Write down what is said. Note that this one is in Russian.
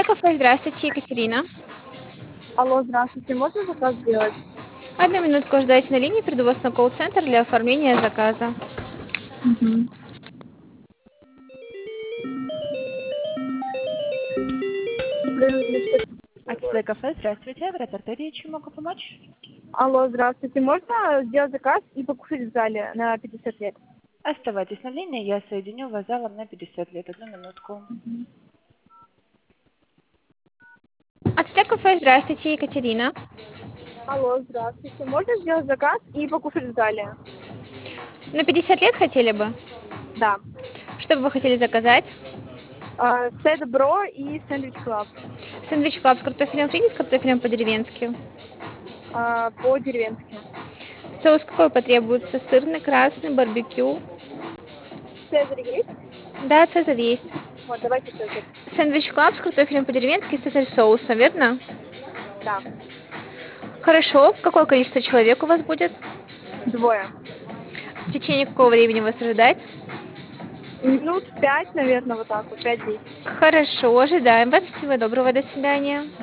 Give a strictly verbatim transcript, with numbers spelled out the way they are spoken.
Ацтек кафе, здравствуйте, Екатерина. Алло, здравствуйте, можно заказ сделать? Одну минутку ждайте на линии, приду вас на колл-центр для оформления заказа. Мгм. Ацтек кафе, здравствуйте, оператор Т, чем могу помочь? Алло, здравствуйте, можно сделать заказ и покушать в зале на пятьдесят лет? Оставайтесь на линии, я соединю вас с залом на пятьдесят лет. Одну минутку. Ацтек кафе, здравствуйте, Екатерина. Алло, здравствуйте, можно сделать заказ и покушать в зале? На пятьдесят лет хотели бы? Да. Что бы вы хотели заказать? А, Сет Бро и сэндвич клаб. Сэндвич клаб с картофелем фри, с картофелем по-деревенски. А, по-деревенски. Соус какой потребуется? Сырный, красный, барбекю? Цезарь есть? Да, цезарь есть. Вот, давайте Цезарь. Сэндвич клаб с картофелем по-деревенски, цезарь соусом, верно? Да. Хорошо. Какое количество человек у вас будет? Двое. В течение какого времени вас ожидать? Минут пять, наверное, вот так вот, пять-десять. Хорошо, ожидаем вас. Всего доброго, до свидания.